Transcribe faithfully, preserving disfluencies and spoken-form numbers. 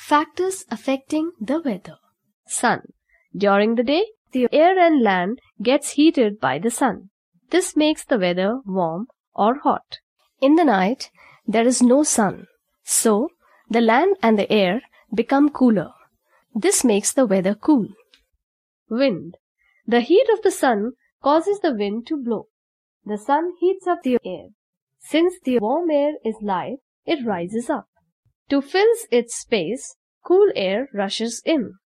Factors affecting the weather. Sun. During the day, the air and land gets heated by the sun. This makes the weather warm or hot. In the night, there is no sun, so the land and the air become cooler. This makes the weather cool. Wind. The heat of the sun causes the wind to blow. The sun heats up the air. Since the warm air is light, it rises up. To fill its space, cool air rushes in.